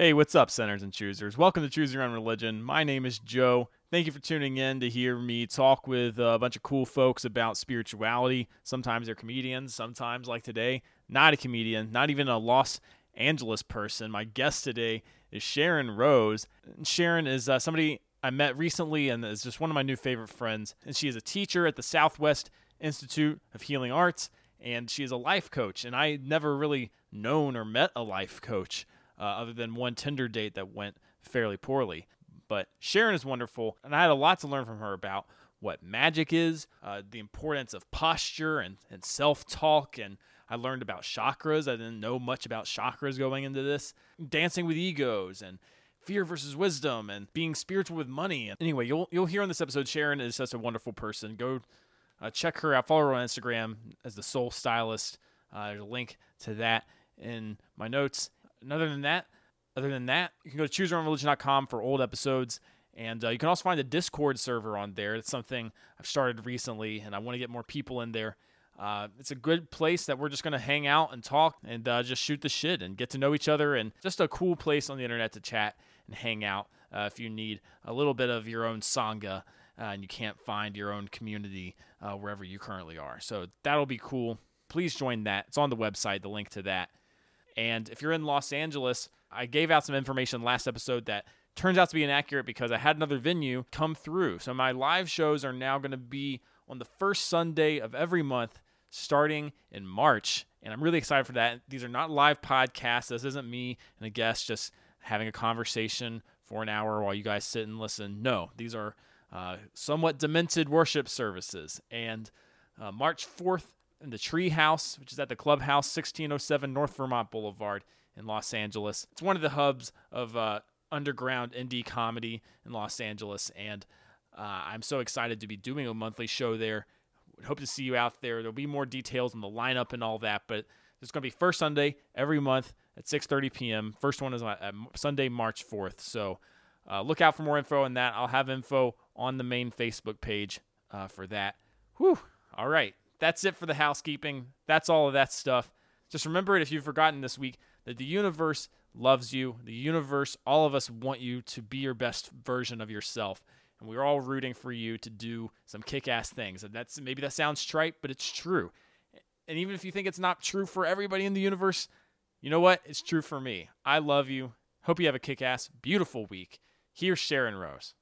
Hey, what's up, Centers and Choosers? Welcome to Choose Your Own Religion. My name is Joe. Thank you for tuning in to hear me talk with a bunch of cool folks about spirituality. Sometimes they're comedians, sometimes, like today, not a comedian, not even a Los Angeles person. My guest today is Sharon Rose. Sharon is somebody I met recently and is just one of my new favorite friends. And she is a teacher at the Southwest Institute of Healing Arts, and she is a life coach. And I never really known or met a life coach. Other than one Tinder date that went fairly poorly. But Sharon is wonderful, and I had a lot to learn from her about what magic is, the importance of posture and self-talk, and I learned about chakras. I didn't know much about chakras going into this. Dancing with egos, and fear versus wisdom, and being spiritual with money. Anyway, you'll hear on this episode, Sharon is just a wonderful person. Go check her out. Follow her on Instagram as the Soul Stylist. There's a link to that in my notes. And other than that, you can go to chooseyourownreligion.com for old episodes, and you can also find a Discord server on there. It's something I've started recently, and I want to get more people in there. It's a good place that we're just going to hang out and talk and just shoot the shit and get to know each other, and just a cool place on the internet to chat and hang out if you need a little bit of your own Sangha and you can't find your own community wherever you currently are. So that'll be cool. Please join that. It's on the website, the link to that. And if you're in Los Angeles, I gave out some information last episode that turns out to be inaccurate because I had another venue come through. So my live shows are now going to be on the first Sunday of every month starting in March. And I'm really excited for that. These are not live podcasts. This isn't me and a guest just having a conversation for an hour while you guys sit and listen. No, these are somewhat demented worship services. And March 4th, in the Tree House, which is at the Clubhouse, 1607 North Vermont Boulevard in Los Angeles. It's one of the hubs of underground indie comedy in Los Angeles, and I'm so excited to be doing a monthly show there. Hope to see you out there. There'll be more details on the lineup and all that, but it's going to be first Sunday every month at 6:30 p.m. First one is on Sunday, March 4th, so look out for more info on that. I'll have info on the main Facebook page for that. Whew. All right. That's it for the housekeeping. That's all of that stuff. Just remember it if you've forgotten this week that the universe loves you. The universe, all of us want you to be your best version of yourself. And we're all rooting for you to do some kick-ass things. And maybe that sounds trite, but it's true. And even if you think it's not true for everybody in the universe, you know what? It's true for me. I love you. Hope you have a kick-ass, beautiful week. Here's Sharon Rose.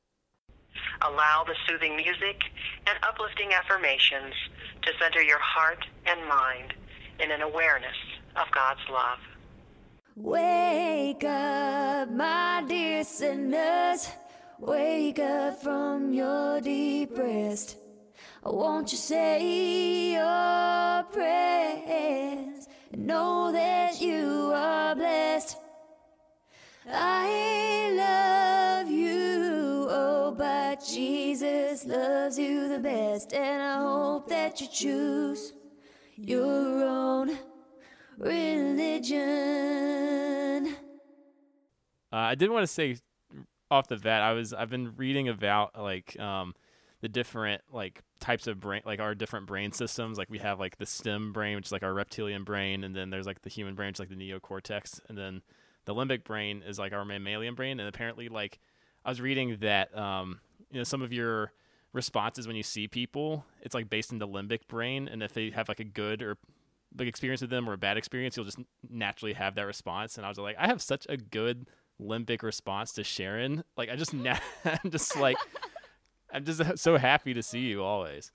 Allow the soothing music and uplifting affirmations to center your heart and mind in an awareness of God's love. Wake up, my dear sinners. Wake up from your deep rest. Won't you say your prayers and know that you are blessed? I love you, oh, but Jesus loves you the best, and I hope that you choose your own religion. I did want to say off the bat, I've been reading about the different types of brain, our different brain systems. Like we have the STEM brain, which is our reptilian brain, and then there's the human brain, which is the neocortex, and then the limbic brain is our mammalian brain. And apparently I was reading that some of your responses when you see people, it's based in the limbic brain, and if they have a good or big experience with them or a bad experience, you'll just naturally have that response. And I was I have such a good limbic response to Sharon. I'm just I'm just so happy to see you always.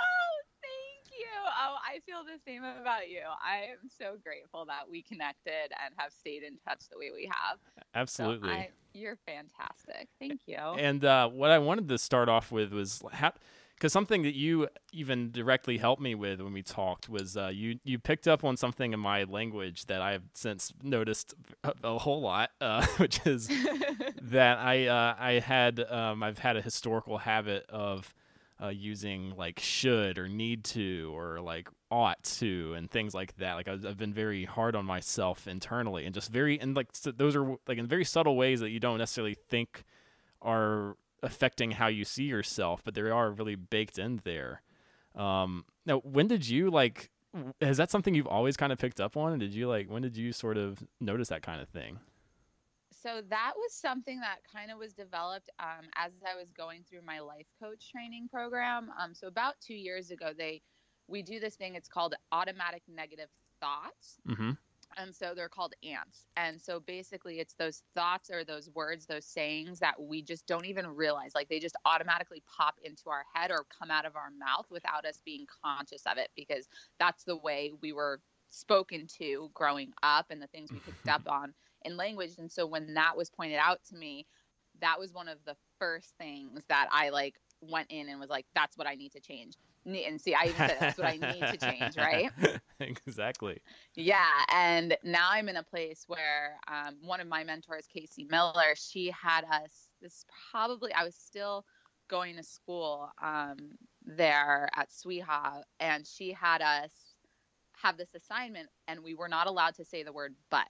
I feel the same about you. I am so grateful that we connected and have stayed in touch the way we have. Absolutely. So you're fantastic. Thank you. And what I wanted to start off with was because something that you even directly helped me with when we talked was you picked up on something in my language that I've since noticed a whole lot, which is that I've had a historical habit of using should or need to or ought to and things like that. I've been very hard on myself internally, and just those are in very subtle ways that you don't necessarily think are affecting how you see yourself, but they are really baked in there. Now, when did you is that something you've always kind of picked up on? And when did you sort of notice that kind of thing? So that was something that kind of was developed as I was going through my life coach training program. So about 2 years ago, we do this thing. It's called automatic negative thoughts. Mm-hmm. And so they're called ants. And so basically it's those thoughts or those words, those sayings that we just don't even realize. Like they just automatically pop into our head or come out of our mouth without us being conscious of it, because that's the way we were spoken to growing up and the things we picked up on in language. And so when that was pointed out to me, that was one of the first things that I like went in and was like, that's what I need to change. And see, I even said that's what I need to change, right? Exactly. Yeah. And now I'm in a place where one of my mentors, Casey Miller, she had us, I was still going to school there at SWIHA, and she had us have this assignment, and we were not allowed to say the word but.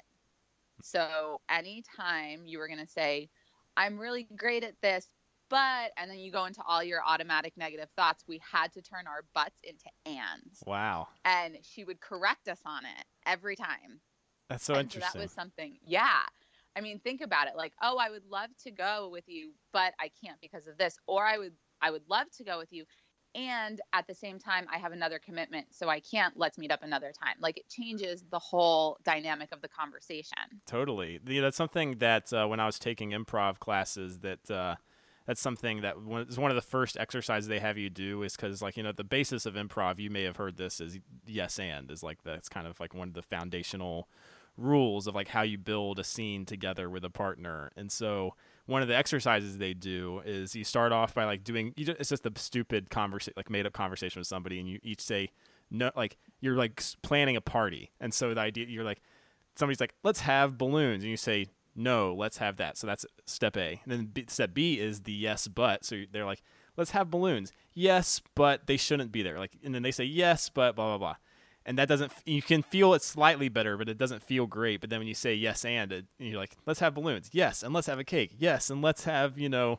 So anytime you were going to say, I'm really great at this, but, and then you go into all your automatic negative thoughts, we had to turn our buts into ands. Wow. And she would correct us on it every time. That's so interesting. So that was something. Yeah. I mean, think about it. Like, oh, I would love to go with you, but I can't because of this. Or I would love to go with you, and at the same time, I have another commitment, so I can't. Let's meet up another time. Like, it changes the whole dynamic of the conversation. Totally. That's something that when I was taking improv classes, that's something that is one of the first exercises they have you do, is because, like, the basis of improv, you may have heard this, is yes and, is like that's kind of like one of the foundational rules of like how you build a scene together with a partner. And so one of the exercises they do is you start off by like it's just a stupid like made up conversation with somebody, and you each say no, like you're like planning a party. And so the idea, you're like, somebody's like, let's have balloons, and you say, no, let's have that. So that's step A. And then step B is the yes, but. So they're like, let's have balloons. Yes, but they shouldn't be there. Like, and then they say yes, but blah, blah, blah. And that you can feel it slightly better, but it doesn't feel great. But then when you say yes and you're like, let's have balloons. Yes, and let's have a cake. Yes, and let's have,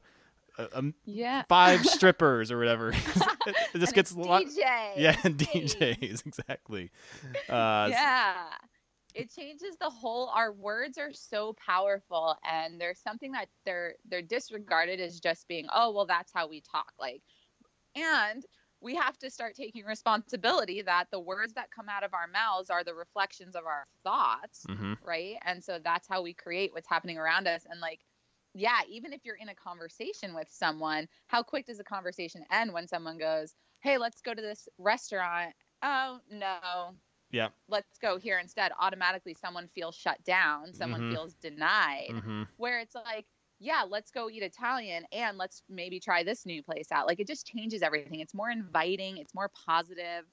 5 strippers or whatever. It just gets a lot. Yeah, and DJs, exactly. Yeah. It changes our words are so powerful, and there's something that they're disregarded as just being, oh, well, that's how we talk. Like, and we have to start taking responsibility that the words that come out of our mouths are the reflections of our thoughts, right? And so that's how we create what's happening around us. And like, yeah, even if you're in a conversation with someone, how quick does a conversation end when someone goes, hey, let's go to this restaurant? Oh, no. Yeah. Let's go here instead. Automatically, someone feels shut down. Someone feels denied. Where it's like, yeah, let's go eat Italian, and let's maybe try this new place out. Like, it just changes everything. It's more inviting. It's more positive.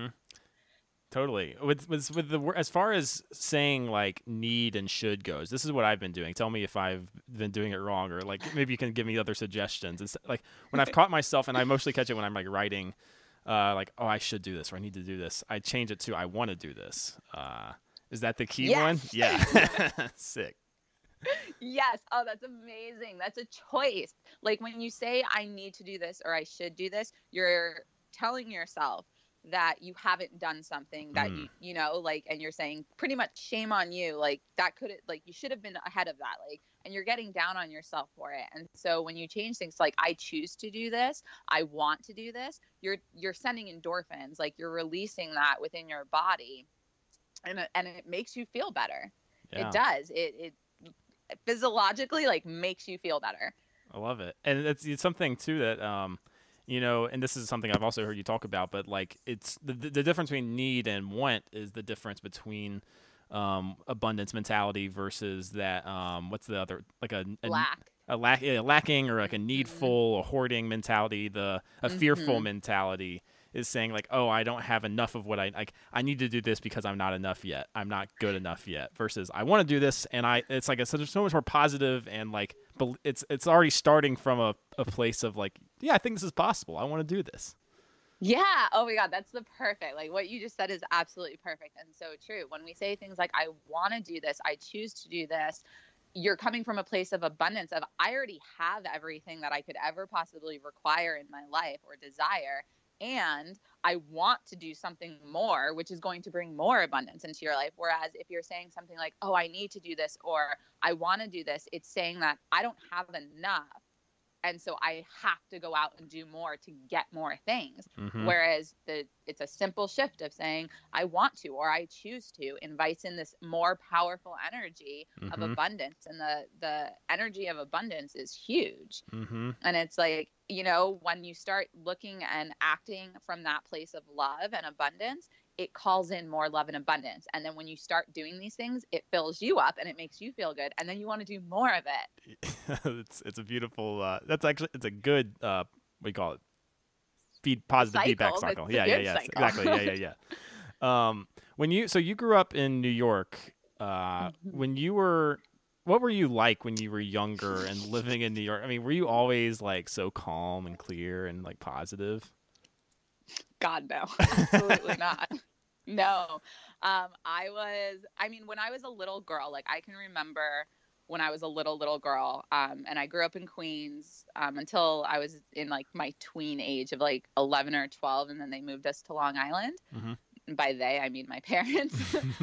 Totally. With as far as saying like need and should goes, this is what I've been doing. Tell me if I've been doing it wrong, or like maybe you can give me other suggestions. It's like when I've caught myself, and I mostly catch it when I'm like writing, like, oh, I should do this, or I need to do this. I change it to I want to do this. Is that the key one? Yeah. Sick. Yes. Oh, that's amazing. That's a choice. Like when you say I need to do this or I should do this, you're telling yourself that you haven't done something that you know, like, and you're saying pretty much shame on you. Like that you should have been ahead of that. Like, and you're getting down on yourself for it. And so when you change things like I choose to do this, I want to do this, you're sending endorphins, like you're releasing that within your body, and it makes you feel better. Yeah. It does. It physiologically like makes you feel better. I love it. And it's something too that and this is something I've also heard you talk about, but like it's the difference between need and want is the difference between abundance mentality versus that what's the other, like a lacking, or like a needful, a hoarding mentality. A fearful mentality is saying like, oh, I don't have enough of what I need to do this because I'm not enough yet. I'm not good enough yet. Versus I want to do this, and it's like it's so much more positive, and like it's already starting from a place of like, yeah, I think this is possible. I want to do this. Yeah. Oh my God, that's the perfect. Like what you just said is absolutely perfect and so true. When we say things like I want to do this, I choose to do this, you're coming from a place of abundance of I already have everything that I could ever possibly require in my life or desire. and I want to do something more, which is going to bring more abundance into your life. Whereas if you're saying something like, oh, I need to do this, or I want to do this, it's saying that I don't have enough. And so I have to go out and do more to get more things. Mm-hmm. Whereas it's a simple shift of saying, I want to, or I choose to, invites in this more powerful energy of Mm-hmm. abundance. And the energy of abundance is huge. Mm-hmm. And it's like, you know, when you start looking and acting from that place of love and abundance, it calls in more love and abundance. And then when you start doing these things, it fills you up and it makes you feel good. And then you want to do more of it. It's a beautiful, it's a good, what do you call it? Positive feedback cycle. It's a good cycle. Exactly. Yeah. So you grew up in New York, what were you like when you were younger and living in New York? I mean, were you always like so calm and clear and like positive? God, no, absolutely not. No. When I was a little girl, like I can remember when I was a little girl, and I grew up in Queens, until I was in like my tween age of like 11 or 12. And then they moved us to Long Island. Mm-hmm. And by they, I mean my parents.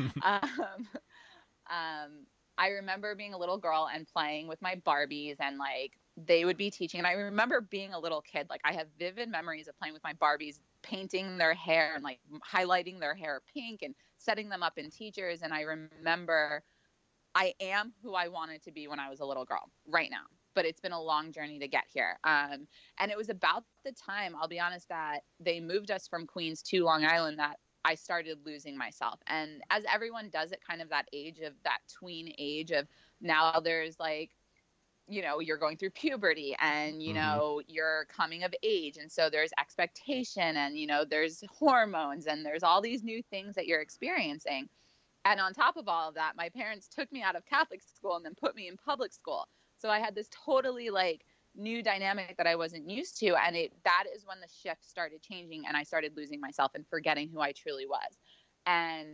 I remember being a little girl and playing with my Barbies, and like they would be teaching. And I remember being a little kid. Like I have vivid memories of playing with my Barbies, painting their hair and like highlighting their hair pink and setting them up in teachers. And I remember I am who I wanted to be when I was a little girl right now, but it's been a long journey to get here. And it was about the time, I'll be honest, that they moved us from Queens to Long Island that I started losing myself. And as everyone does at kind of that age of that tween age of now there's like, you know, you're going through puberty and, you know, you're coming of age. And so there's expectation and, you know, there's hormones and there's all these new things that you're experiencing. And on top of all of that, my parents took me out of Catholic school and then put me in public school. So I had this totally like new dynamic that I wasn't used to. And that is when the shift started changing and I started losing myself and forgetting who I truly was. And,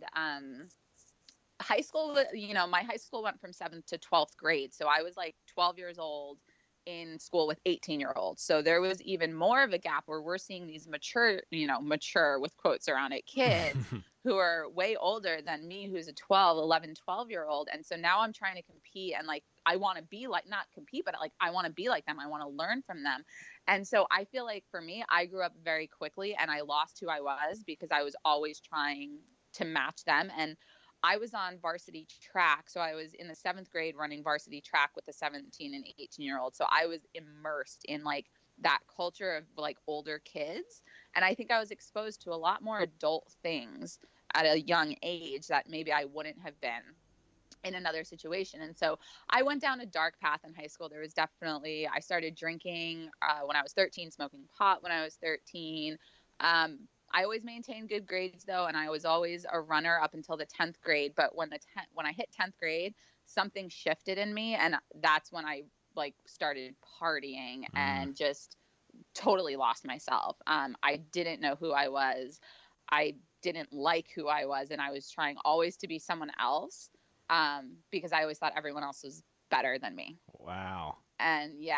high school, you know, my high school went from 7th to 12th grade. So I was like 12 years old in school with 18-year-olds. So there was even more of a gap where we're seeing these mature with quotes around it, kids who are way older than me, who's a 12-year-old. And so now I'm trying to compete and like, I want to be like, not compete, but like, I want to be like them. I want to learn from them. And so I feel like for me, I grew up very quickly and I lost who I was because I was always trying to match them. And I was on varsity track. So I was in the 7th grade running varsity track with the 17 and 18-year-olds. So I was immersed in like that culture of like older kids. And I think I was exposed to a lot more adult things at a young age that maybe I wouldn't have been in another situation. And so I went down a dark path in high school. I started drinking when I was 13, smoking pot when I was 13. I always maintained good grades though, and I was always a runner up until the 10th grade. But when I hit 10th grade, something shifted in me, and that's when I like started partying and just totally lost myself. I didn't know who I was. I didn't like who I was, and I was trying always to be someone else because I always thought everyone else was better than me. Wow. And yeah,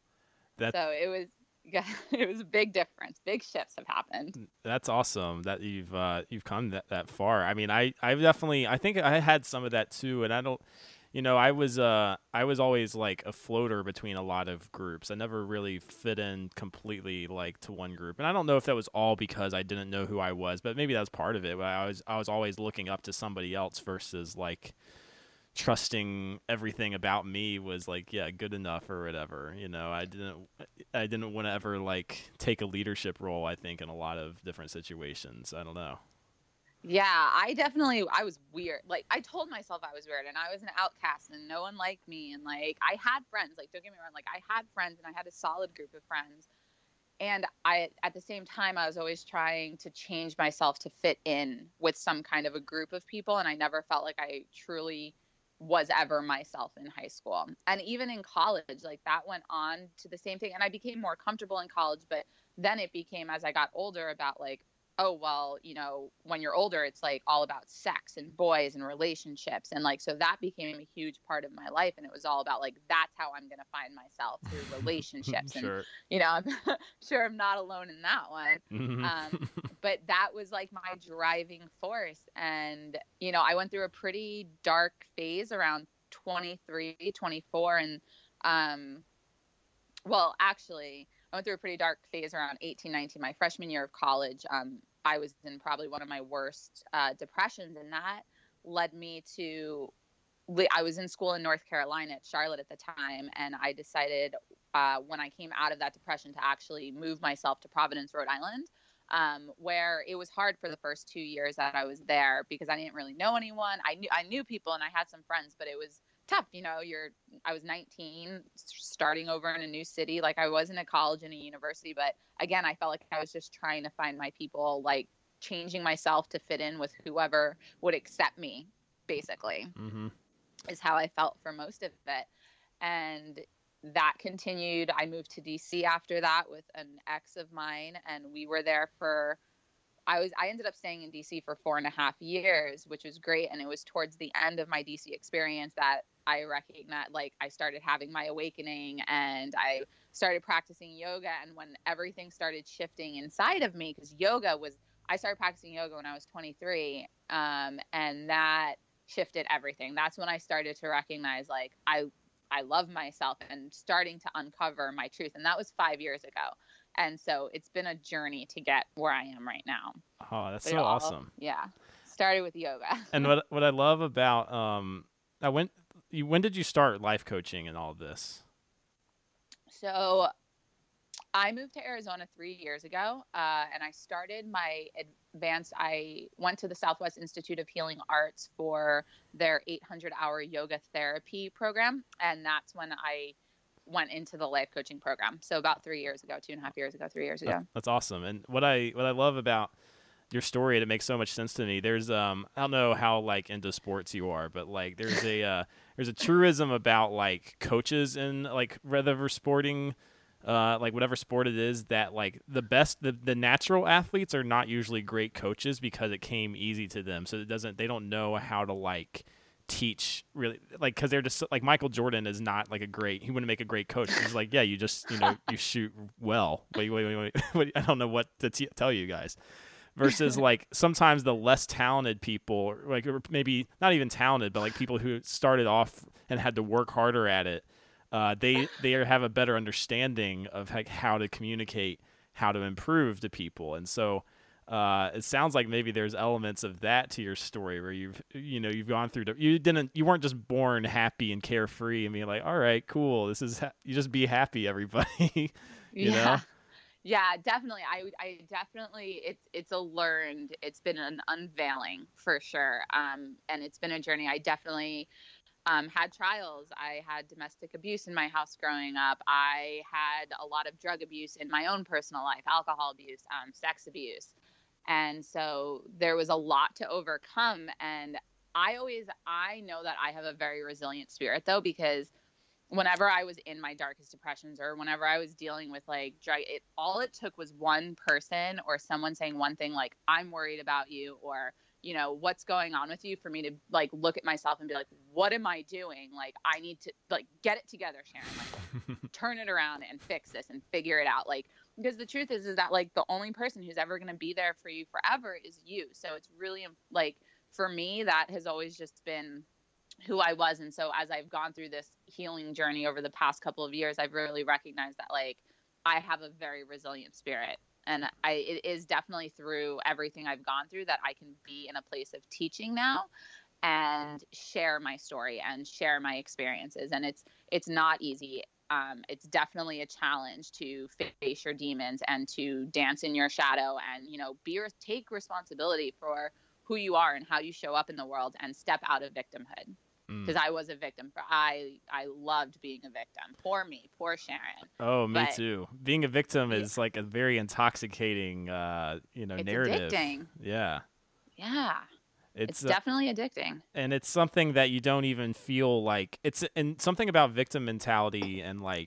so it was. Yeah, it was a big difference. Big shifts have happened. That's awesome that you've come that far. I mean, I think I had some of that too, and I don't, you know, I was always like a floater between a lot of groups. I never really fit in completely like to one group, and I don't know if that was all because I didn't know who I was, but maybe that was part of it. But I was always looking up to somebody else versus like trusting everything about me was like, yeah, good enough or whatever. You know, I didn't want to ever like take a leadership role, I think, in a lot of different situations. I don't know. Yeah, I was weird. Like I told myself I was weird and I was an outcast and no one liked me. And like, I had friends, like, don't get me wrong. Like I had friends and I had a solid group of friends. And at the same time, I was always trying to change myself to fit in with some kind of a group of people. And I never felt like I truly was ever myself in high school. And even in college, like that went on to the same thing. And I became more comfortable in college, but then it became, as I got older, about like, oh, well, you know, when you're older, it's like all about sex and boys and relationships. And like, so that became a huge part of my life. And it was all about like, that's how I'm going to find myself, through relationships. And, Sure. you know, I'm sure I'm not alone in that one. Mhm. But that was like my driving force. And, you know, I went through a pretty dark phase around 23, 24. And, well, actually, I went through a pretty dark phase around 18, 19, my freshman year of college. I was in probably one of my worst depressions, and that led me to. I was in school in North Carolina at Charlotte at the time, and I decided when I came out of that depression to actually move myself to Providence, Rhode Island, where it was hard for the first 2 years that I was there because I didn't really know anyone. I knew people and I had some friends, but it was tough. You know, I was 19, starting over in a new city. Like, I wasn't at college and a university, but again, I felt like I was just trying to find my people, like changing myself to fit in with whoever would accept me, basically, Mhm. is how I felt for most of it. And that continued. I moved to DC after that with an ex of mine, and we were there for I ended up staying in DC for 4.5 years, which was great. And it was towards the end of my DC experience that I recognized, like, I started having my awakening and I started practicing yoga. And when everything started shifting inside of me, because I started practicing yoga when I was 23. And that shifted everything. That's when I started to recognize, like, I love myself and starting to uncover my truth. And that was 5 years ago. And so it's been a journey to get where I am right now. Oh, that's But so awesome. Yeah. Started with yoga. And what I love about when did you start life coaching and all of this? So I moved to Arizona 3 years ago, and I started my advanced. I went to the Southwest Institute of Healing Arts for their 800-hour yoga therapy program, and that's when I went into the life coaching program. So about 3 years ago, 2.5 years ago, 3 years ago. That's awesome. And what I love about your story, and it makes so much sense to me. There's I don't know how like into sports you are, but like there's a truism about like coaches in like whatever sporting like whatever sport it is, that like the natural athletes are not usually great coaches because it came easy to them. So they don't know how to like teach really, like, because they're just like Michael Jordan is not like he wouldn't make a great coach. He's like, yeah, you just you shoot well. Wait. I don't know what to tell you guys. Versus like sometimes the less talented people, like, or maybe not even talented, but like people who started off and had to work harder at it, they have a better understanding of like how to communicate, how to improve to people. And so it sounds like maybe there's elements of that to your story where you've gone through you weren't just born happy and carefree and being like, all right, cool, this is you just be happy, everybody. you know Yeah, definitely. I definitely, it's been an unveiling for sure. And it's been a journey. I definitely had trials. I had domestic abuse in my house growing up. I had a lot of drug abuse in my own personal life, alcohol abuse, sex abuse. And so there was a lot to overcome. And I know that I have a very resilient spirit, though, because whenever I was in my darkest depressions or whenever I was dealing with like all it took was one person or someone saying one thing, like, I'm worried about you, or, you know, what's going on with you, for me to like look at myself and be like, what am I doing? Like, I need to like get it together, Sharon, like turn it around and fix this and figure it out. Like, because the truth is that like the only person who's ever going to be there for you forever is you. So it's really like, for me, that has always just been who I was. And so as I've gone through this healing journey over the past couple of years, I've really recognized that like I have a very resilient spirit. And it is definitely through everything I've gone through that I can be in a place of teaching now and share my story and share my experiences. And it's not easy. It's definitely a challenge to face your demons and to dance in your shadow and, you know, take responsibility for who you are and how you show up in the world and step out of victimhood. Because I was a victim. I loved being a victim. Poor me. Poor Sharon. Oh, me too. Being a victim is like a very intoxicating, narrative. Addicting. Yeah. Yeah. It's definitely addicting. And it's something that you don't even feel like and something about victim mentality and like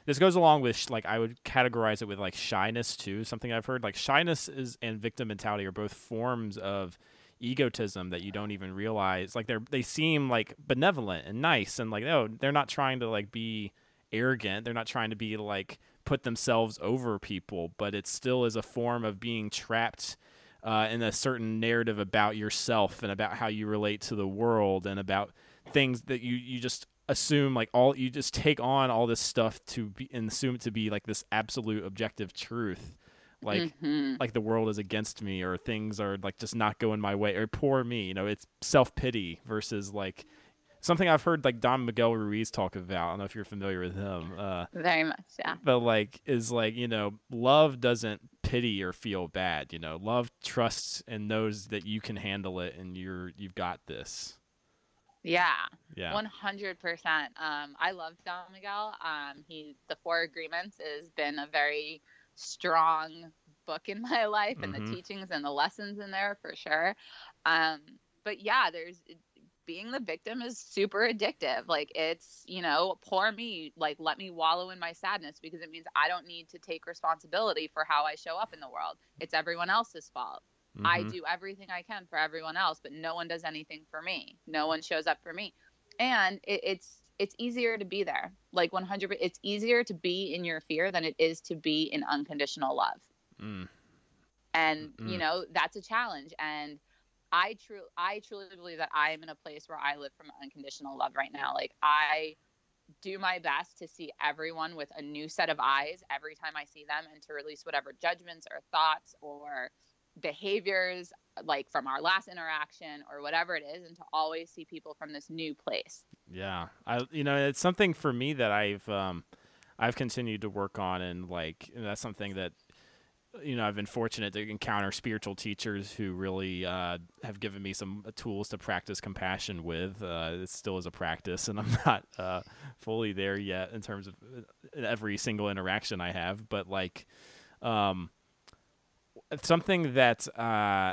this goes along with like I would categorize it with like shyness too. Something I've heard like shyness is and victim mentality are both forms of egotism that you don't even realize. Like they seem like benevolent and nice and like, oh, they're not trying to like be arrogant. They're not trying to be like put themselves over people, but it still is a form of being trapped in a certain narrative about yourself and about how you relate to the world and about things that you just assume like all you just take on all this stuff to be and assume it to be like this absolute objective truth, like like the world is against me or things are like just not going my way or poor me. It's self-pity versus like something I've heard like Don Miguel Ruiz talk about. I don't know if you're familiar with him. Very much, yeah. But like is like, love doesn't pity or feel bad. Love trusts and knows that you can handle it and you've got this. Yeah. 100%. I love Don Miguel. The Four Agreements has been a very strong book in my life, and the teachings and the lessons in there for sure. But yeah, being the victim is super addictive. Like it's, poor me, like let me wallow in my sadness because it means I don't need to take responsibility for how I show up in the world. It's everyone else's fault. I do everything I can for everyone else, but no one does anything for me. No one shows up for me. And it's easier to be there. Like 100%, it's easier to be in your fear than it is to be in unconditional love. And, that's a challenge. And I truly believe that I am in a place where I live from unconditional love right now. Like I do my best to see everyone with a new set of eyes every time I see them and to release whatever judgments or thoughts or behaviors like from our last interaction or whatever it is, and to always see people from this new place. Yeah. It's something for me that I've continued to work on, and like, that's something that, I've been fortunate to encounter spiritual teachers who really have given me some tools to practice compassion with. It still is a practice, and I'm not fully there yet in terms of every single interaction I have, but like, something that I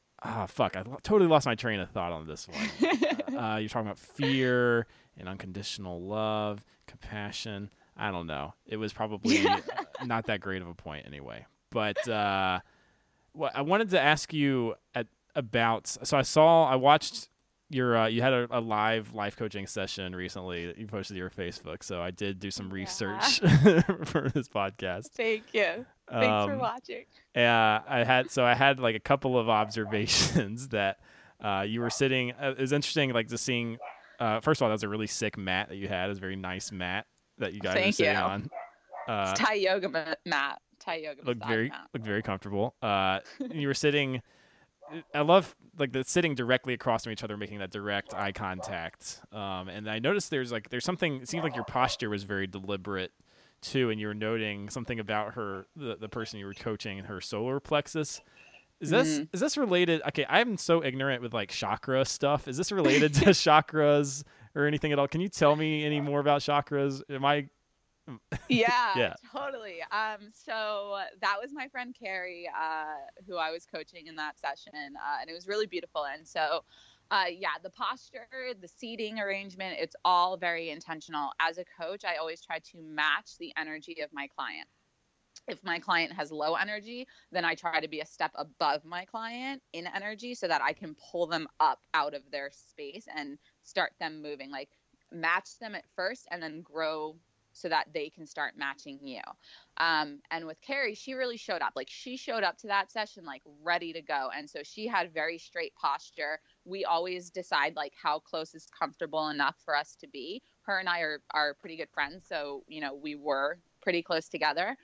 totally lost my train of thought on this one. You're talking about fear and unconditional love, compassion. I don't know. It was probably not that great of a point anyway. But I wanted to ask you about. So I watched your you had a live life coaching session recently that you posted to your Facebook. So I did do some research for this podcast. Thank you. Thanks for watching. I had like a couple of observations that you were sitting. It was interesting, like just seeing. First of all, that was a really sick mat that you had. It was a very nice mat that you guys were sitting on. It's Thai yoga mat. Thai yoga looked very comfortable. You were sitting. I love like the sitting directly across from each other, making that direct eye contact. And I noticed there's something. It seemed like your posture was very deliberate too, and you were noting something about her, the person you were coaching, and her solar plexus. Is this related? Okay, I'm so ignorant with like chakra stuff. Is this related to chakras or anything at all? Can you tell me any more about chakras? Am I? Yeah, totally. So that was my friend Carrie, who I was coaching in that session, and it was really beautiful. And so, the posture, the seating arrangement, it's all very intentional. As a coach, I always try to match the energy of my client. If my client has low energy, then I try to be a step above my client in energy so that I can pull them up out of their space and start them moving, like match them at first and then grow so that they can start matching you. And with Carrie, she really showed up. Like she showed up to that session, like ready to go. And so she had very straight posture. We always decide like how close is comfortable enough for us to be. Her and I are pretty good friends. So, we were pretty close together.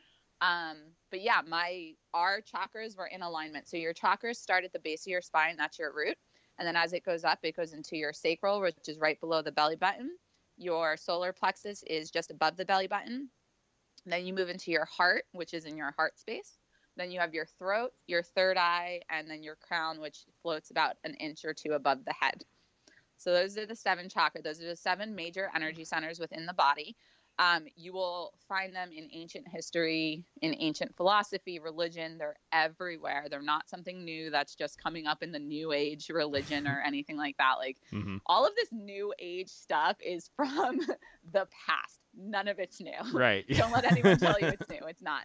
But yeah, our chakras were in alignment. So your chakras start at the base of your spine. That's your root. And then as it goes up, it goes into your sacral, which is right below the belly button. Your solar plexus is just above the belly button. Then you move into your heart, which is in your heart space. Then you have your throat, your third eye, and then your crown, which floats about an inch or two above the head. So those are the 7 chakras. Those are the 7 major energy centers within the body. You will find them in ancient history, in ancient philosophy, religion. They're everywhere. They're not something new that's just coming up in the new age religion or anything like that. Like all of this new age stuff is from the past. None of it's new. Right. Don't let anyone tell you it's new. It's not.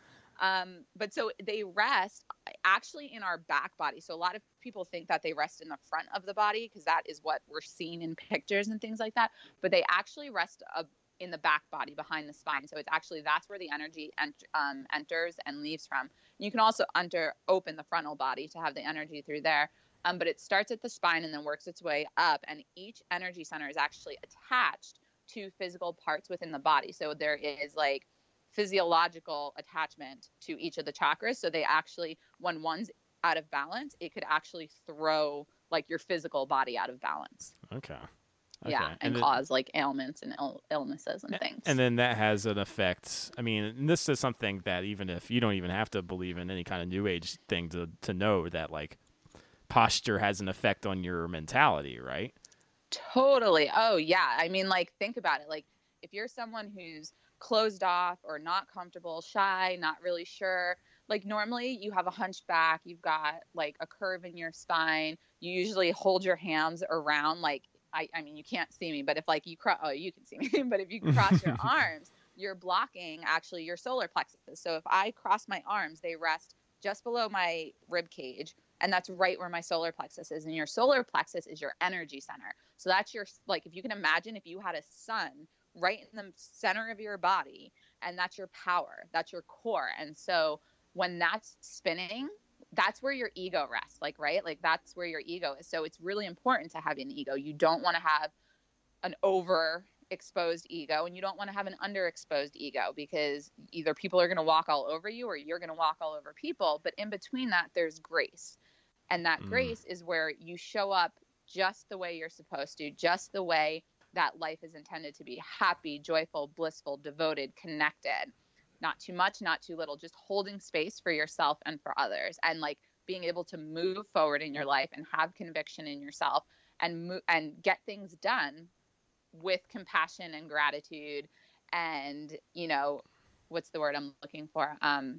But so they rest actually in our back body. So a lot of people think that they rest in the front of the body because that is what we're seeing in pictures and things like that. But they actually rest in the back body behind the spine. So it's actually, that's where the energy enters and leaves from. You can also open the frontal body to have the energy through there. But it starts at the spine and then works its way up. And each energy center is actually attached to physical parts within the body. So there is like physiological attachment to each of the chakras. So they actually, when one's out of balance, it could actually throw like your physical body out of balance. Okay. Yeah, and cause like ailments and illnesses and things. And then that has an effect. I mean, this is something that even if you don't even have to believe in any kind of new age thing to know that like posture has an effect on your mentality, right? Totally. Oh, yeah. I mean, like, think about it. Like, if you're someone who's closed off or not comfortable, shy, not really sure, like normally you have a hunched back, you've got like a curve in your spine. You usually hold your hands around like, I mean, you can't see me, but if like you can see me, but if you cross your arms, you're blocking actually your solar plexuses. So if I cross my arms, they rest just below my rib cage. And that's right where my solar plexus is. And your solar plexus is your energy center. So that's your, like, if you can imagine if you had a sun right in the center of your body, and that's your power, that's your core. And so when that's spinning, that's where your ego rests, like, right? Like that's where your ego is. So it's really important to have an ego. You don't want to have an overexposed ego and you don't want to have an underexposed ego because either people are going to walk all over you or you're going to walk all over people. But in between that, there's grace. And that grace is where you show up just the way you're supposed to, just the way that life is intended to be: happy, joyful, blissful, devoted, connected. Not too much, not too little, just holding space for yourself and for others, and like being able to move forward in your life and have conviction in yourself and get things done with compassion and gratitude and, you know, what's the word I'm looking for?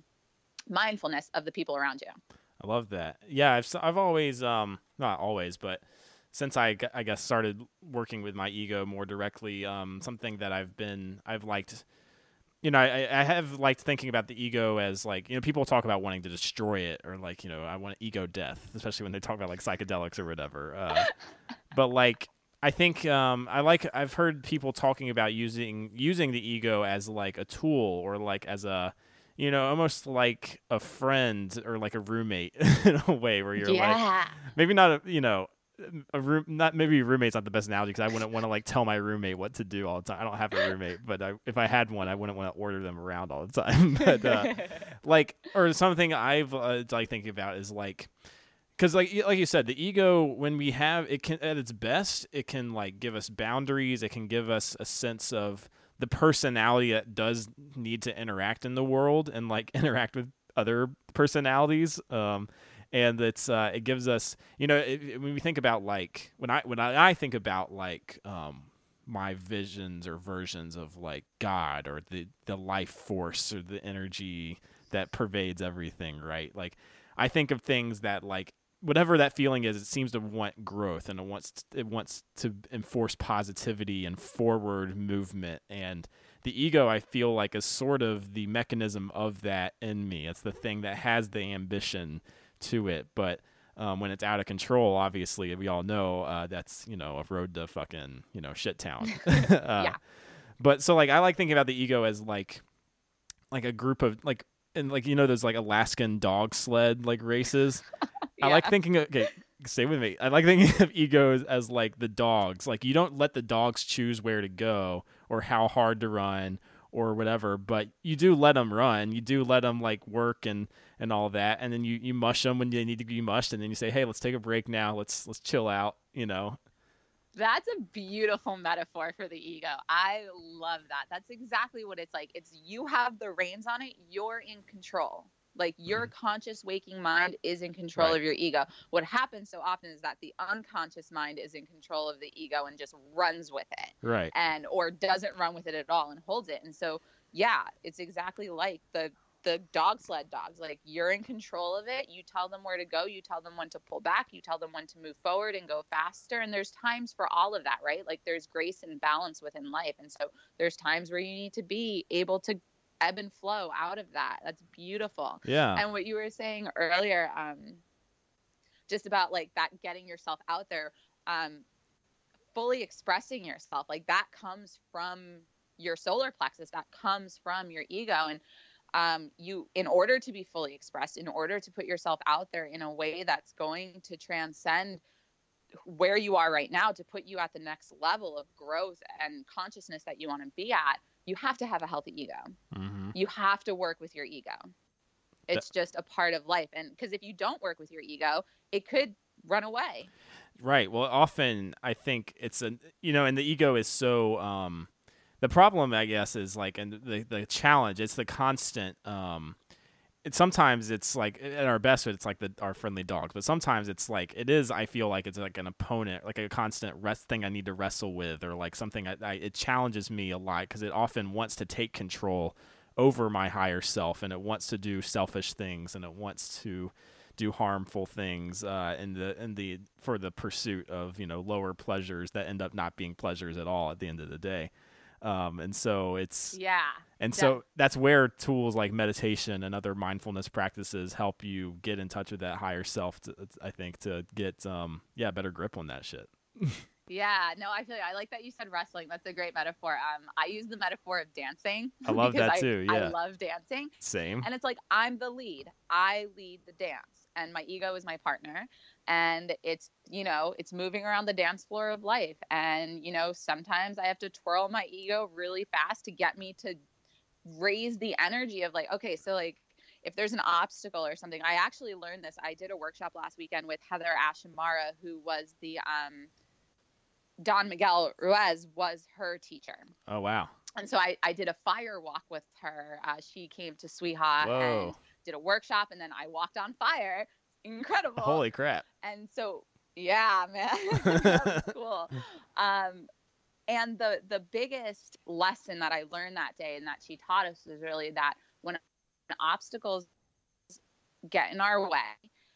Mindfulness of the people around you. I love that. Yeah, I've always, not always, but since I guess started working with my ego more directly, something that I've liked. You know, I have liked thinking about the ego as like, you know, people talk about wanting to destroy it or like, you know, I want ego death, especially when they talk about like psychedelics or whatever. But like, I think I've heard people talking about using the ego as like a tool or like as a, you know, almost like a friend or like a roommate in a way where you're like, maybe not, you know, maybe roommate's not the best analogy because I wouldn't want to like tell my roommate what to do all the time. I don't have a roommate, but if I had one, I wouldn't want to order them around all the time. But like, or something I've like thinking about is like, because like you said, the ego, when we have it, can at its best, it can like give us boundaries. It can give us a sense of the personality that does need to interact in the world and like interact with other personalities. And it gives us, you know, when we think about like when I think about like my visions or versions of like God or the life force or the energy that pervades everything, right? Like I think of things that like whatever that feeling is, it seems to want growth and it wants to enforce positivity and forward movement. And the ego, I feel like, is sort of the mechanism of that in me. It's the thing that has the ambition to it, but when it's out of control, obviously we all know that's, you know, a road to fucking, you know, shit town. Yeah. But so like I like thinking about the ego as like a group of like, and like, you know, there's like Alaskan dog sled like races. Yeah. I like thinking okay, stay with me. I like thinking of egos as like the dogs. Like you don't let the dogs choose where to go or how hard to run or whatever, but you do let them run. You do let them like work and all that, and then you mush them when they need to be mushed, and then you say, hey, let's take a break now. Let's chill out. You know. That's a beautiful metaphor for the ego. I love that. That's exactly what it's like. It's you have the reins on it. You're in control. Like your conscious waking mind is in control Right. of your ego. What happens so often is that the unconscious mind is in control of the ego and just runs with it, Right. and or doesn't run with it at all and holds it. And so yeah, it's exactly like the dog sled dogs. Like you're in control of it. You tell them where to go. You tell them when to pull back. You tell them when to move forward and go faster. And there's times for all of that, right? Like there's grace and balance within life. And so there's times where you need to be able to ebb and flow out of that. That's beautiful. Yeah. And what you were saying earlier, just about like that getting yourself out there, fully expressing yourself, like that comes from your solar plexus, that comes from your ego. And you, in order to be fully expressed, in order to put yourself out there in a way that's going to transcend where you are right now, to put you at the next level of growth and consciousness that you want to be at, you have to have a healthy ego. Mm-hmm. You have to work with your ego. It's just a part of life. And because if you don't work with your ego, it could run away. Right. Well, often I think it's and the ego is so, the problem, I guess, is like, and the challenge, it's the constant, sometimes it's like at our best, it's like our friendly dogs, but sometimes it's like, I feel like it's like an opponent, like a constant thing I need to wrestle with, or like something it challenges me a lot because it often wants to take control over my higher self, and it wants to do selfish things, and it wants to do harmful things for the pursuit of lower pleasures that end up not being pleasures at all at the end of the day. And so so that's where tools like meditation and other mindfulness practices help you get in touch with that higher self, I think, to get better grip on that shit. Yeah, no, I feel you. I like that you said wrestling. That's a great metaphor. I use the metaphor of dancing. I love that too. Yeah, I love dancing. Same. And it's like I'm the lead. I lead the dance, and my ego is my partner. And it's it's moving around the dance floor of life. And sometimes I have to twirl my ego really fast to get me to raise the energy of like, okay, so like if there's an obstacle or something. I actually learned this. I did a workshop last weekend with Heather Ashimara, who was the Don Miguel Ruiz was her teacher. Oh, wow. And so I did a fire walk with her. She came to Sweetheart and did a workshop, and then I walked on fire. Incredible. Holy crap. And so, yeah, man, that's cool. And the biggest lesson that I learned that day and that she taught us was really that when obstacles get in our way,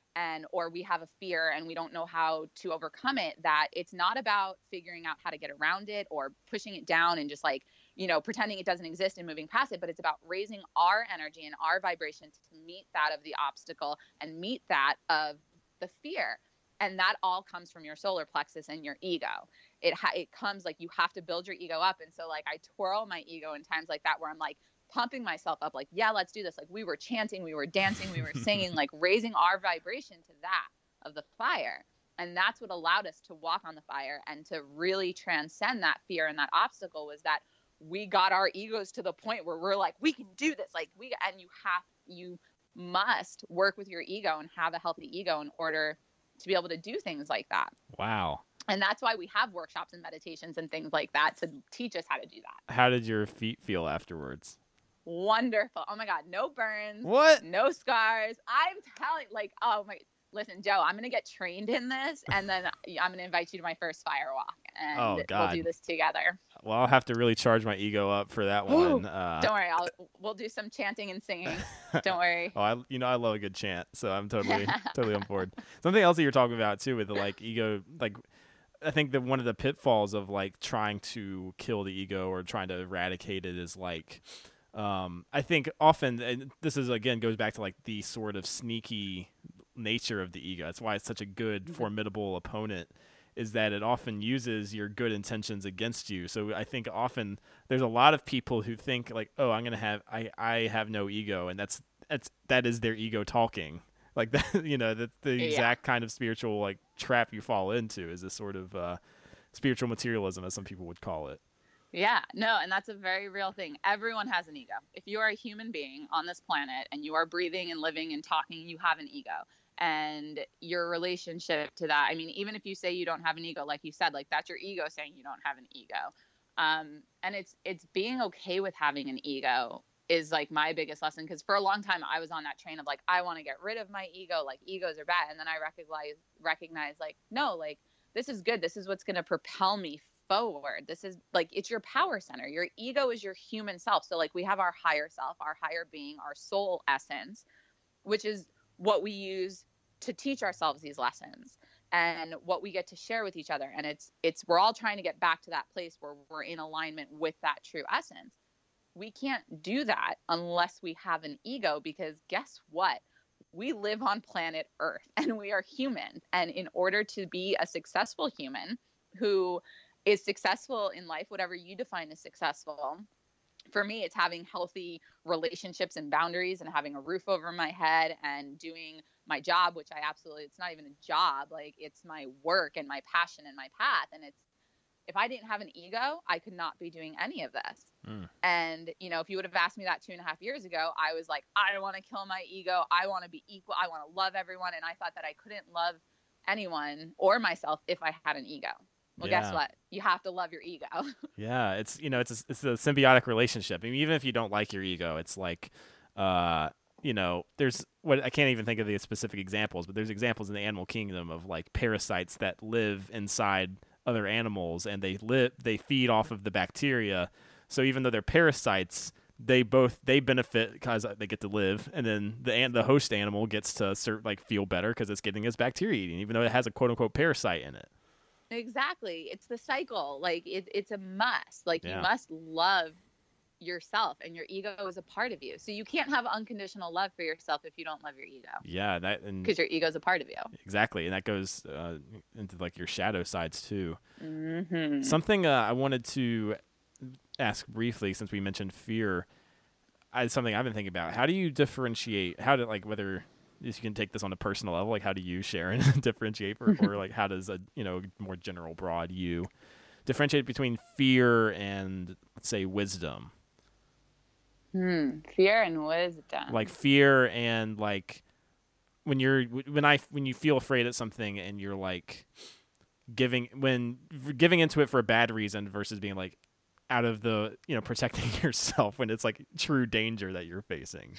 or we have a fear and we don't know how to overcome it, that it's not about figuring out how to get around it or pushing it down and just like, pretending it doesn't exist and moving past it, but it's about raising our energy and our vibration to meet that of the obstacle and meet that of the fear. And that all comes from your solar plexus and your ego. It comes like you have to build your ego up. And so like I twirl my ego in times like that where I'm like, pumping myself up, like, yeah, let's do this. Like we were chanting, we were dancing, we were singing, like raising our vibration to that of the fire. And that's what allowed us to walk on the fire and to really transcend that fear and that obstacle, was that we got our egos to the point where we're like, we can do this. Like you must work with your ego and have a healthy ego in order to be able to do things like that. Wow. And that's why we have workshops and meditations and things like that to teach us how to do that. How did your feet feel afterwards? Wonderful. Oh my God. No burns. What? No scars. I'm telling, like, oh my, listen, Joe, I'm going to get trained in this, and then I'm going to invite you to my first fire walk, and we'll do this together. Well, I'll have to really charge my ego up for that one. Don't worry. We'll do some chanting and singing. Don't worry. Oh, I love a good chant, so I'm totally on board. Something else that you're talking about too with the like ego, like I think that one of the pitfalls of like trying to kill the ego or trying to eradicate it is like, I think often, and this is again goes back to like the sort of sneaky nature of the ego. That's why it's such a good, formidable opponent, is that it often uses your good intentions against you. So I think often there's a lot of people who think like, oh, I have no ego, and that is their ego talking. Like that, that's the exact kind of spiritual like trap you fall into, is this sort of spiritual materialism, as some people would call it. Yeah, no, and that's a very real thing. Everyone has an ego. If you are a human being on this planet and you are breathing and living and talking, you have an ego. And your relationship to that, I mean, even if you say you don't have an ego, like you said, like that's your ego saying you don't have an ego. And it's being okay with having an ego is like my biggest lesson. Because for a long time I was on that train of like, I want to get rid of my ego, like egos are bad. And then I recognize like, no, like this is good. This is what's going to propel me forward. This is like, it's your power center. Your ego is your human self. So like we have our higher self, our higher being, our soul essence, which is what we use to teach ourselves these lessons and what we get to share with each other. And it's we're all trying to get back to that place where we're in alignment with that true essence. We can't do that unless we have an ego, because guess what? We live on planet Earth and we are human. And in order to be a successful human who is successful in life, whatever you define as successful, for me, it's having healthy relationships and boundaries and having a roof over my head and doing my job, which I absolutely, it's not even a job. Like it's my work and my passion and my path. And it's, if I didn't have an ego, I could not be doing any of this. And, you know, if you would have asked me that 2.5 years ago, I was like, I don't want to kill my ego. I want to be equal. I want to love everyone. And I thought that I couldn't love anyone or myself if I had an ego. Well, guess what? You have to love your ego. Yeah. It's, you know, it's a symbiotic relationship. I mean, even if you don't like your ego, it's like, you know, there's what I can't even think of the specific examples, but there's examples in the animal kingdom of like parasites that live inside other animals and they feed off of the bacteria. So even though they're parasites, they benefit because they get to live, and then the host animal gets to feel better because it's getting its bacteria eating, even though it has a quote unquote parasite in it. Exactly. It's the cycle. Like it's a must. Like you must love yourself, and your ego is a part of you. So you can't have unconditional love for yourself if you don't love your ego. Yeah, because your ego is a part of you. Exactly, and that goes into like your shadow sides too. Mm-hmm. Something I wanted to ask briefly, since we mentioned fear, something I've been thinking about. How do you differentiate? Whether you can take this on a personal level, like how do you, Sharon, differentiate, or like how does a more general, broad you differentiate between fear and, let's say, wisdom? Fear and wisdom. Like fear and like when you feel afraid of something and you're like giving into it for a bad reason versus being like out of the protecting yourself when it's like true danger that you're facing.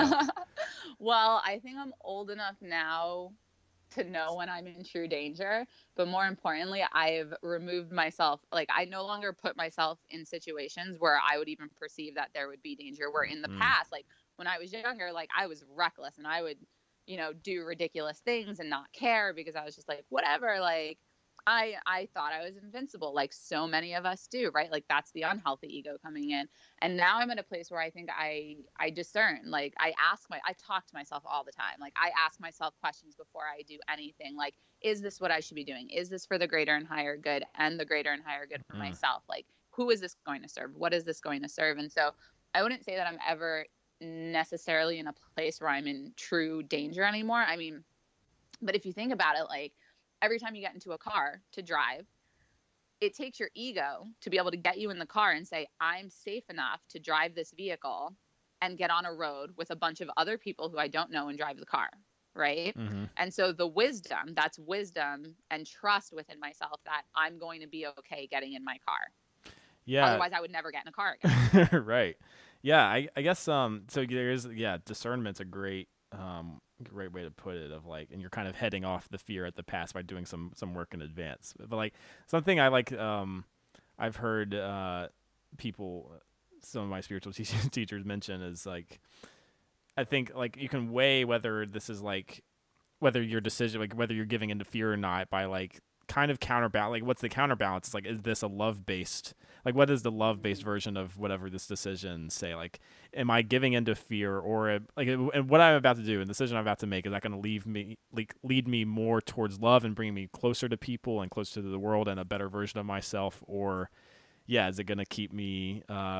Well, I think I'm old enough now to know when I'm in true danger, but more importantly, I've removed myself. Like I no longer put myself in situations where I would even perceive that there would be danger, where in the past, like when I was younger, like I was reckless and I would, do ridiculous things and not care because I was just like, whatever, like I thought I was invincible, like so many of us do, right? Like that's the unhealthy ego coming in. And now I'm at a place where I think I discern, like I talk to myself all the time. Like I ask myself questions before I do anything. Like, is this what I should be doing? Is this for the greater and higher good and the greater and higher good for myself? Like, who is this going to serve? What is this going to serve? And so I wouldn't say that I'm ever necessarily in a place where I'm in true danger anymore. I mean, but if you think about it, like, every time you get into a car to drive, it takes your ego to be able to get you in the car and say, I'm safe enough to drive this vehicle and get on a road with a bunch of other people who I don't know and drive the car, right? Mm-hmm. And so that's wisdom and trust within myself that I'm going to be okay getting in my car. Yeah. Otherwise, I would never get in a car again. Right. Yeah, I guess so there is, discernment's a great way to put it, of like, and you're kind of heading off the fear at the pass by doing some work in advance. But like something I like, I've heard people, some of my spiritual teachers mention is like, I think like you can weigh whether this is like, whether your decision, like whether you're giving into fear or not, by like kind of counterbalance, like what's the counterbalance? It's like, is this a love-based, like what is the love-based version of whatever this decision say? Like, am I giving into fear, or like, and what I'm about to do and the decision I'm about to make, is that going to lead me more towards love and bring me closer to people and closer to the world and a better version of myself? Or is it going to keep me,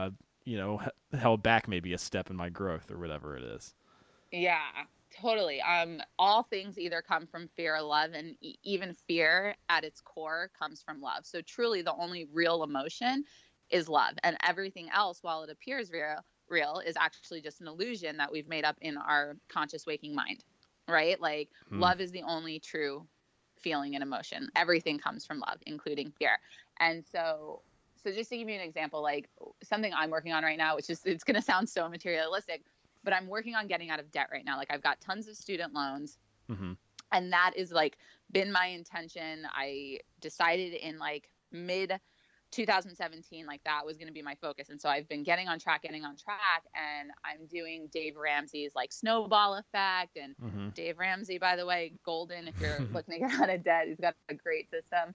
held back maybe a step in my growth or whatever it is? Yeah. Totally. All things either come from fear or love, and even fear at its core comes from love. So truly the only real emotion is love, and everything else, while it appears real, is actually just an illusion that we've made up in our conscious waking mind, right? Like love is the only true feeling and emotion. Everything comes from love, including fear. And so So just to give you an example, like something I'm working on right now, which is, it's going to sound so materialistic, but I'm working on getting out of debt right now. Like I've got tons of student loans, and that is like been my intention. I decided in like mid 2017, like that was going to be my focus. And so I've been getting on track, and I'm doing Dave Ramsey's like snowball effect. And Dave Ramsey, by the way, golden, if you're looking to get out of debt, he's got a great system.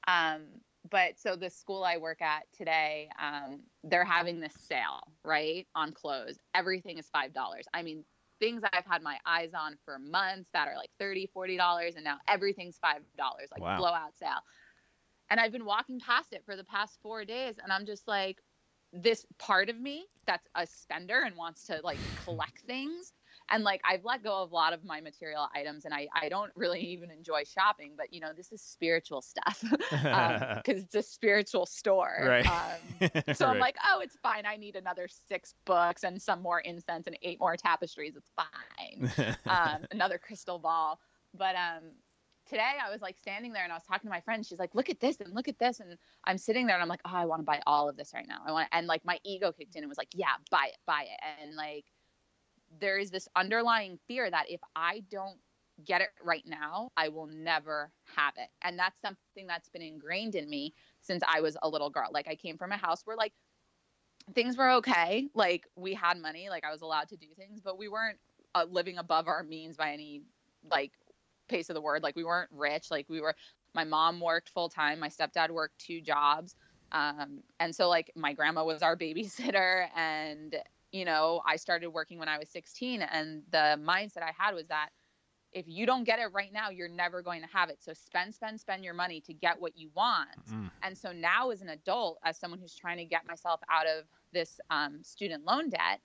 But so the school I work at today, they're having this sale, right, on clothes. Everything is $5. I mean, things I've had my eyes on for months that are like $30, $40, and now everything's $5, like wow. blowout sale. And I've been walking past it for the past 4 days, and I'm just like, this part of me that's a spender and wants to like collect things. And like, I've let go of a lot of my material items, and I don't really even enjoy shopping, but you know, this is spiritual stuff because it's a spiritual store. Right. So I'm like, oh, it's fine. I need another 6 books and some more incense and 8 more tapestries. It's fine. Another crystal ball. But, today I was like standing there and I was talking to my friend. She's like, look at this and look at this. And I'm sitting there and I'm like, oh, I want to buy all of this right now. And like my ego kicked in and was like, yeah, buy it. And like, there is this underlying fear that if I don't get it right now, I will never have it. And that's something that's been ingrained in me since I was a little girl. Like I came from a house where like things were okay. Like we had money, like I was allowed to do things, but we weren't living above our means by any like pace of the word. Like we weren't rich. Like my mom worked full time. My stepdad worked 2 jobs. And so like my grandma was our babysitter, and you know, I started working when I was 16, and the mindset I had was that if you don't get it right now, you're never going to have it. So spend your money to get what you want. And so now as an adult, as someone who's trying to get myself out of this student loan debt,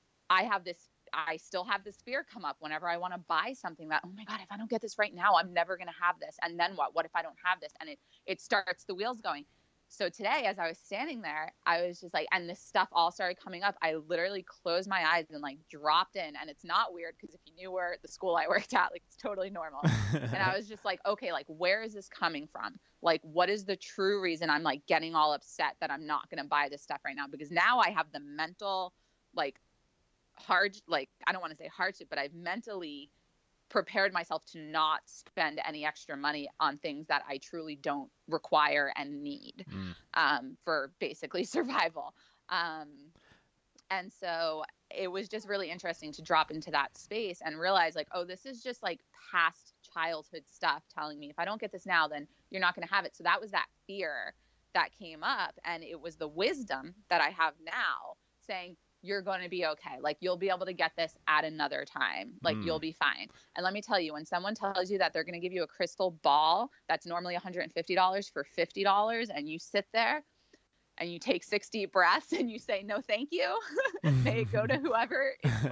I still have this fear come up whenever I want to buy something that, oh my God, if I don't get this right now, I'm never going to have this. And then what? What if I don't have this? And it starts the wheels going. So today, as I was standing there, I was just like, and this stuff all started coming up. I literally closed my eyes and like dropped in. And it's not weird because if you knew where the school I worked at, like it's totally normal. And I was just like, okay, like where is this coming from? Like, what is the true reason I'm like getting all upset that I'm not going to buy this stuff right now? Because now I have the mental, like I don't want to say hardship, but I've mentally prepared myself to not spend any extra money on things that I truly don't require and need for basically survival. And so it was just really interesting to drop into that space and realize like, oh, this is just like past childhood stuff telling me if I don't get this now, then you're not going to have it. So that was that fear that came up. And it was the wisdom that I have now saying, you're going to be okay. Like you'll be able to get this at another time. Like you'll be fine. And let me tell you, when someone tells you that they're going to give you a crystal ball that's normally $150 for $50, and you sit there and you take 6 deep breaths and you say, no, thank you. May it go to whoever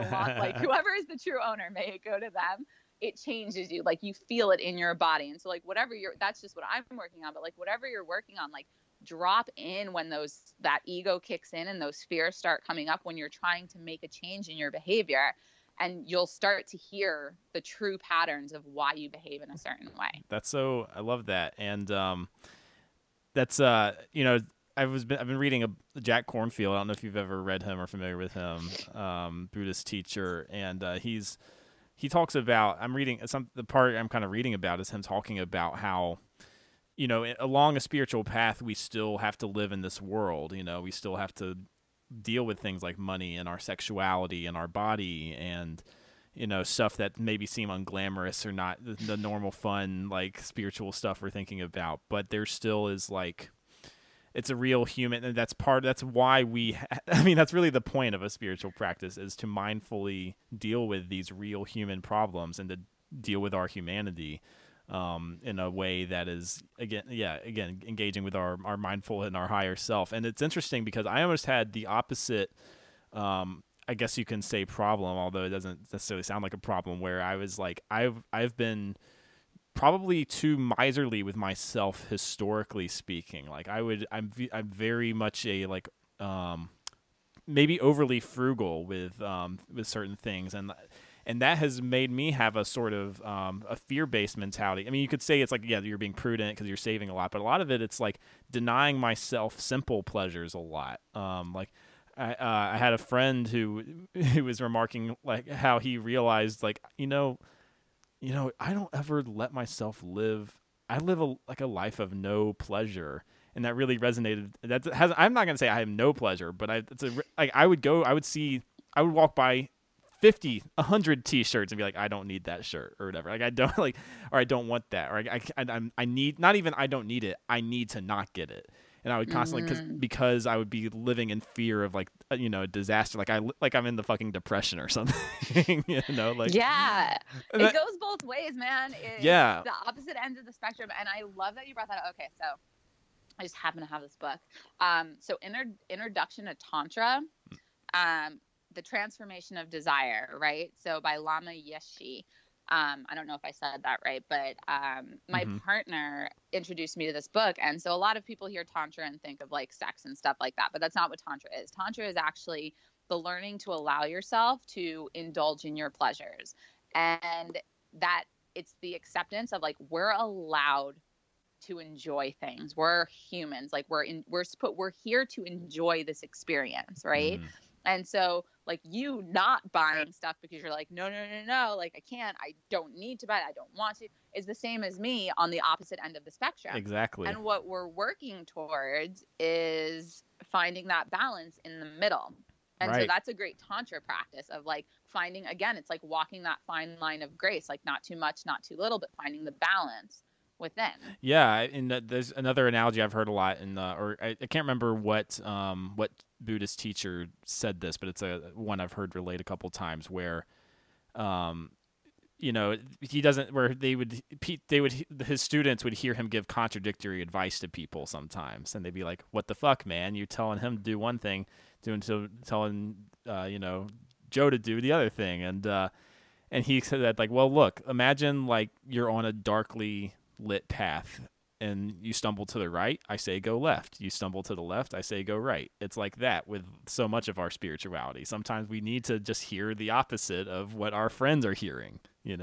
is the true owner. May it go to them. It changes you. Like you feel it in your body. And so like that's just what I'm working on. But like whatever you're working on, like drop in when that ego kicks in and those fears start coming up when you're trying to make a change in your behavior, and you'll start to hear the true patterns of why you behave in a certain way. I love that. And that's you know, I've been reading Jack Kornfield. I don't know if you've ever read him or familiar with him, Buddhist teacher, and he talks about, the part I'm kind of reading about is him talking about how, you know, along a spiritual path, we still have to live in this world. You know, we still have to deal with things like money and our sexuality and our body and, you know, stuff that maybe seem unglamorous or not the normal fun, like spiritual stuff we're thinking about. But there still is like, it's a real human, and that's why that's really the point of a spiritual practice, is to mindfully deal with these real human problems and to deal with our humanity. In a way that is again engaging with our mindful and our higher self. And it's interesting because I almost had the opposite, I guess you can say problem, although it doesn't necessarily sound like a problem, where I was like, I've been probably too miserly with myself historically speaking. Like I'm very much a like maybe overly frugal with certain things, And that has made me have a sort of a fear-based mentality. I mean, you could say it's like, yeah, you're being prudent because you're saving a lot, but a lot of it, it's like denying myself simple pleasures a lot. Like I had a friend who was remarking like how he realized like, I don't ever let myself live. I live a life of no pleasure. And that really resonated. I'm not going to say I have no pleasure, but I would walk by 50, 100 t-shirts and be like, I don't need that shirt or whatever. Like I don't like, or I don't want that. Or I need, not even, I don't need it. I need to not get it. And I would constantly, because I would be living in fear of like, a disaster. Like I'm in the fucking depression or something, like. Yeah. It goes both ways, man. It's yeah. the opposite ends of the spectrum. And I love that you brought that up. Okay. So I just happen to have this book. So Introduction to Tantra, The Transformation of Desire, right? So by Lama Yeshe. I don't know if I said that right, but my partner introduced me to this book. And so a lot of people hear Tantra and think of like sex and stuff like that, but that's not what Tantra is. Tantra is actually the learning to allow yourself to indulge in your pleasures. And that it's the acceptance of like, we're allowed to enjoy things. We're humans. Like we're here to enjoy this experience, right? And so like you not buying stuff because you're like, no, like I can't, I don't need to buy it, I don't want to, is the same as me on the opposite end of the spectrum. Exactly. And what we're working towards is finding that balance in the middle. And so that's a great Tantra practice of like finding, again, it's like walking that fine line of grace, like not too much, not too little, but finding the balance within. Yeah, and there's another analogy I've heard a lot, or I can't remember what Buddhist teacher said this, but it's one I've heard relayed a couple times where, he doesn't, where his students would hear him give contradictory advice to people sometimes, and they'd be like, "What the fuck, man? You're telling him to do one thing, telling Joe to do the other thing," and he said that like, well, look, imagine like you're on a darkly lit path and you stumble to the right, I say go left. You stumble to the left, I say go right. It's like that with so much of our spirituality. Sometimes we need to just hear the opposite of what our friends are hearing,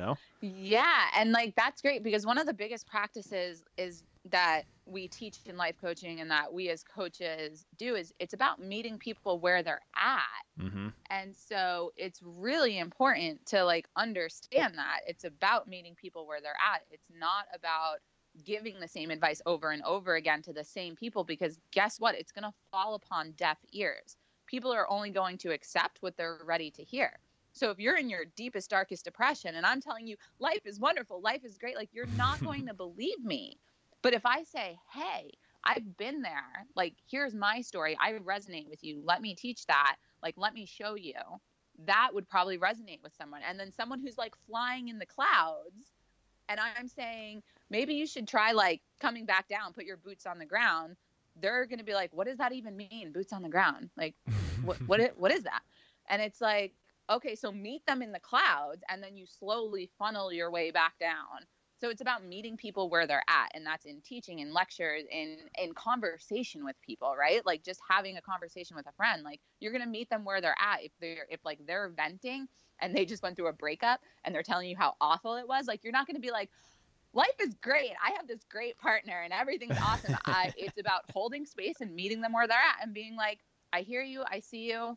Yeah, and like that's great because one of the biggest practices is that we teach in life coaching and that we as coaches do is it's about meeting people where they're at. And so it's really important to like understand that it's about meeting people where they're at. It's not about giving the same advice over and over again to the same people, because guess what? It's going to fall upon deaf ears. People are only going to accept what they're ready to hear. So if you're in your deepest, darkest depression and I'm telling you life is wonderful, life is great, like you're not going to believe me. But if I say, hey, I've been there, like, here's my story, I resonate with you, let me teach that, like, let me show you, that would probably resonate with someone. And then someone who's like flying in the clouds, and I'm saying, maybe you should try like coming back down, put your boots on the ground. They're going to be like, what does that even mean? Boots on the ground? Like, what is that? And it's like, okay, so meet them in the clouds and then you slowly funnel your way back down. So it's about meeting people where they're at, and that's in teaching, in lectures, in conversation with people, right? Like just having a conversation with a friend, like you're going to meet them where they're at. If they're venting and they just went through a breakup and they're telling you how awful it was, like you're not going to be like, life is great, I have this great partner and everything's awesome. It's about holding space and meeting them where they're at and being like, I hear you, I see you.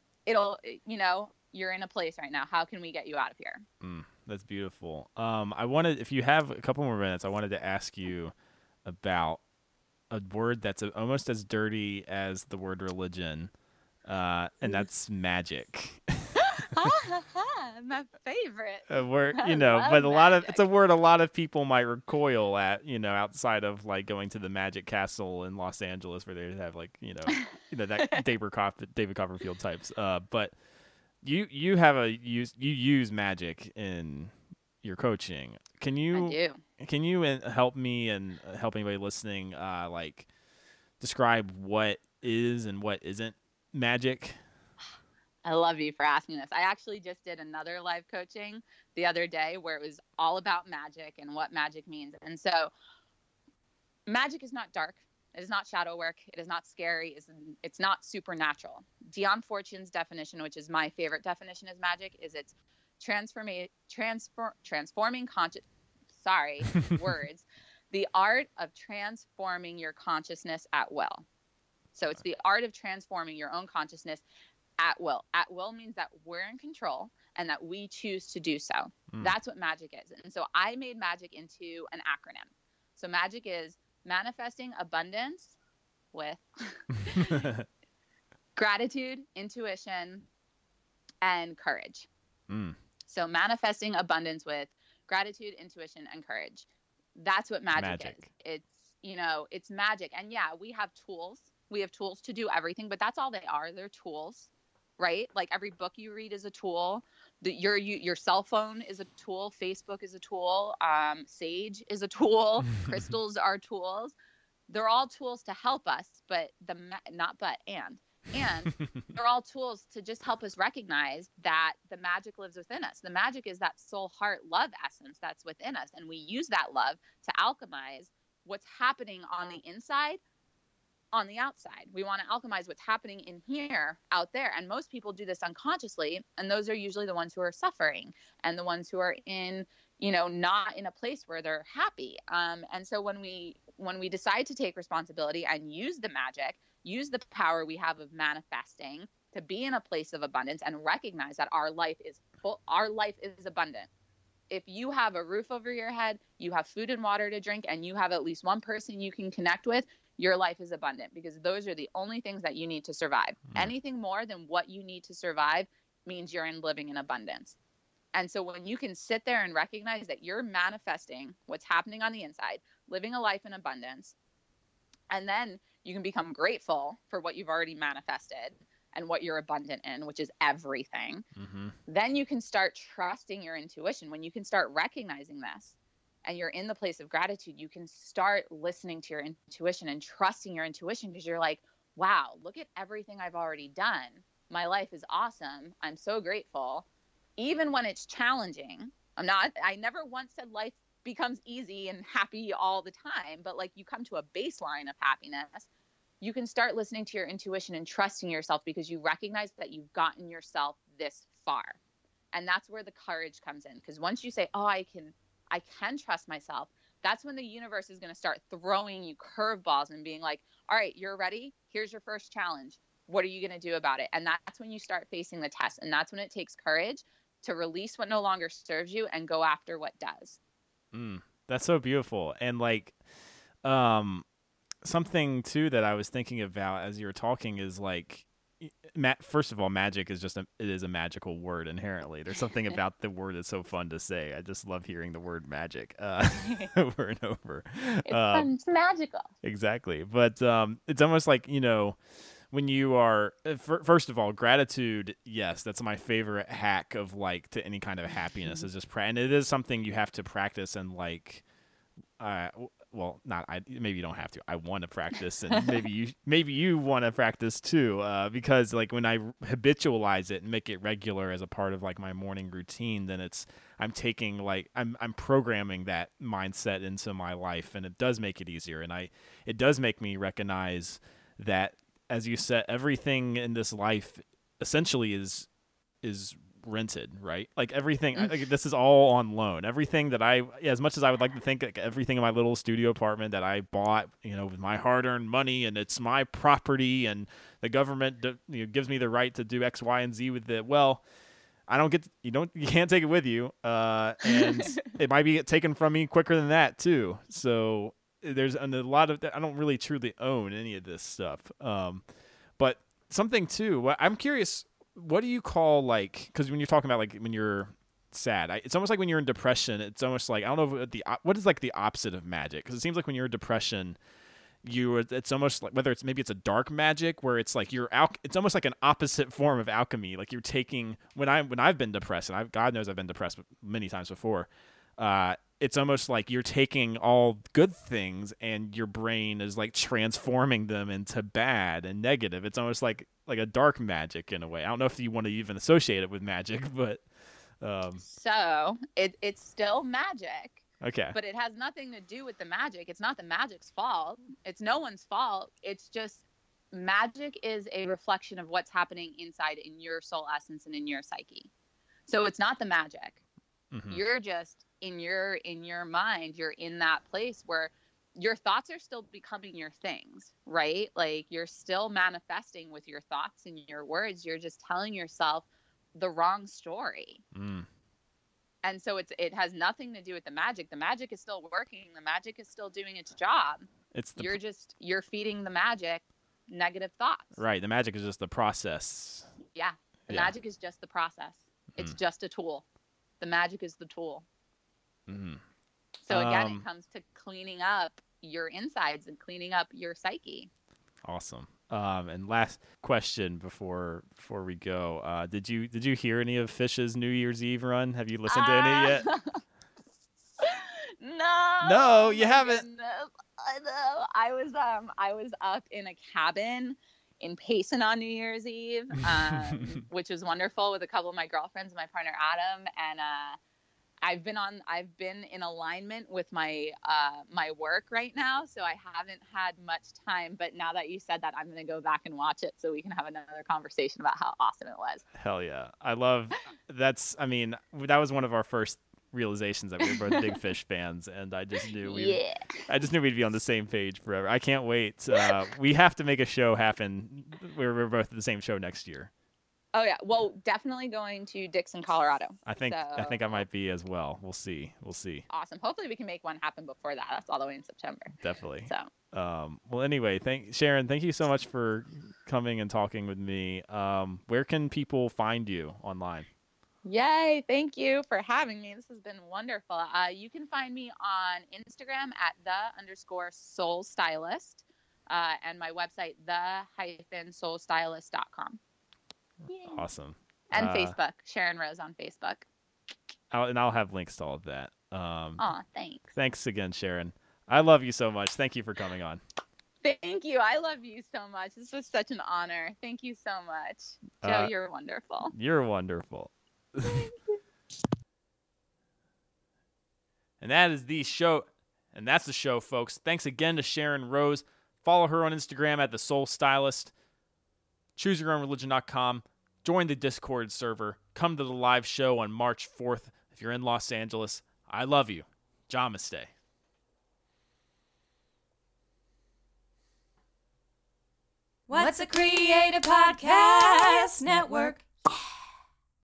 You're in a place right now. How can we get you out of here? That's beautiful. If you have a couple more minutes, I wanted to ask you about a word that's almost as dirty as the word religion, and that's magic. My favorite. A word, but magic. it's a word a lot of people might recoil at, outside of like going to the Magic Castle in Los Angeles where they have like, that David Copperfield types. But you use magic in your coaching. I do. Can you help me and help anybody listening, like describe what is and what isn't magic? I love you for asking this. I actually just did another live coaching the other day where it was all about magic and what magic means. And so magic is not dark. It is not shadow work. It is not scary. It's not supernatural. Dion Fortune's definition, which is my favorite definition as magic, is it's transforming conscious, sorry, words, the art of transforming your consciousness at will. So it's the art of transforming your own consciousness at will. At will means that we're in control and that we choose to do so. That's what magic is. And so I made magic into an acronym. So magic is manifesting abundance with gratitude, intuition, and courage. So manifesting abundance with gratitude, intuition, and courage. That's what magic is. It's, you know, it's magic. And yeah, we have tools. We have tools to do everything, but that's all they are. They're tools, right? Like every book you read is a tool. Your cell phone is a tool. Facebook is a tool. Sage is a tool. Crystals are tools. They're all tools to help us, but and they're all tools to just help us recognize that the magic lives within us. The magic is that soul, heart, love essence that's within us. And we use that love to alchemize what's happening on the inside, on the outside. We want to alchemize what's happening in here, out there. And most people do this unconsciously. And those are usually the ones who are suffering and the ones who are in, you know, not in a place where they're happy. And so when we decide to take responsibility and use the magic, use the power we have of manifesting to be in a place of abundance and recognize that our life is full, our life is abundant. If you have a roof over your head, you have food and water to drink, and you have at least one person you can connect with, your life is abundant, because those are the only things that you need to survive. Anything more than what you need to survive means you're living in abundance. And so when you can sit there and recognize that you're manifesting what's happening on the inside, living a life in abundance, and then you can become grateful for what you've already manifested and what you're abundant in, which is everything. Then you can start trusting your intuition. When you can start recognizing this and you're in the place of gratitude, you can start listening to your intuition and trusting your intuition, because you're like, wow, look at everything I've already done. My life is awesome. I'm so grateful. Even when it's challenging, I never once said life becomes easy and happy all the time, but like you come to a baseline of happiness, you can start listening to your intuition and trusting yourself, because you recognize that you've gotten yourself this far. And that's where the courage comes in. Because once you say, oh, I can trust myself, that's when the universe is going to start throwing you curveballs and being like, all right, you're ready. Here's your first challenge. What are you going to do about it? And that's when you start facing the test. And that's when it takes courage to release what no longer serves you and go after what does. That's so beautiful. And like, something too that I was thinking about as you were talking is like, first of all, magic is it is a magical word inherently. There's something about the word that's so fun to say. I just love hearing the word magic over and over. It's fun. It's magical. Exactly. But it's almost like, you know, when you are, first of all, gratitude, yes, that's my favorite hack of like to any kind of happiness is just and it is something you have to practice and like, well, maybe you don't have to. I want to practice, and maybe you want to practice too, because like when I habitualize it and make it regular as a part of like my morning routine, then I'm taking like I'm programming that mindset into my life, and it does make it easier, and it does make me recognize that, as you said, everything in this life essentially is rented, right? Like everything, like this is all on loan. Everything that as much as I would like to think like everything in my little studio apartment that I bought, you know, with my hard-earned money, and it's my property, and the government gives me the right to do X, Y, and Z with it. Well, you can't take it with you, and it might be taken from me quicker than that too. So there's a lot of I don't really truly own any of this stuff. But something too, I'm curious. What do you call, like, because when you're talking about like when you're sad, it's almost like when you're in depression, it's almost like, I don't know what is like the opposite of magic, because it seems like when you're in depression, it's almost like maybe it's a dark magic where it's like it's almost like an opposite form of alchemy. Like you're taking when I've been depressed, and God knows I've been depressed many times before. It's almost like you're taking all good things and your brain is like transforming them into bad and negative. It's almost like a dark magic in a way. I don't know if you want to even associate it with magic, but so it's still magic. Okay. But it has nothing to do with the magic. It's not the magic's fault. It's no one's fault. It's just magic is a reflection of what's happening inside in your soul essence and in your psyche. So it's not the magic. Mm-hmm. You're just in your mind, you're in that place where your thoughts are still becoming your things, right? Like you're still manifesting with your thoughts and your words. You're just telling yourself the wrong story. And so it has nothing to do with the magic. The magic is still working. The magic is still doing its job. You're feeding the magic negative thoughts. Right. The magic is just the process. Yeah. The magic is just the process. It's just a tool. The magic is the tool. So again, it comes to cleaning up your insides and cleaning up your psyche. Awesome. And last question before we go, did you hear any of Fish's New Year's Eve run? Have you listened to any yet? No, you haven't. Goodness. I know. I was up in a cabin in Payson on New Year's Eve, which was wonderful with a couple of my girlfriends and my partner Adam, and I've been in alignment with my my work right now, so I haven't had much time. But now that you said that, I'm going to go back and watch it so we can have another conversation about how awesome it was. Hell yeah. I mean, that was one of our first realizations that we were both big Fish fans, and I just knew we'd be on the same page forever. I can't wait. We have to make a show happen where we're both at the same show next year. Oh yeah, well, definitely going to Dixon, Colorado. I think I might be as well. We'll see. Awesome. Hopefully we can make one happen before that. That's all the way in September. Definitely. So. Well, anyway, Sharon, thank you so much for coming and talking with me. Where can people find you online? Yay! Thank you for having me. This has been wonderful. You can find me on Instagram at _soulstylist, and my website the-soulstylist.com. Yay. Awesome. And Facebook, Sharon Rose on Facebook. I'll have links to all of that. Thanks. Thanks again, Sharon. I love you so much. Thank you for coming on. Thank you. I love you so much. This was such an honor. Thank you so much. Joe, you're wonderful. You're wonderful. And that's the show, folks. Thanks again to Sharon Rose. Follow her on Instagram at @thesoulstylist. ChooseYourOwnReligion.com. Join the Discord server. Come to the live show on March 4th if you're in Los Angeles. I love you. Namaste. What's a Creative Podcast Network?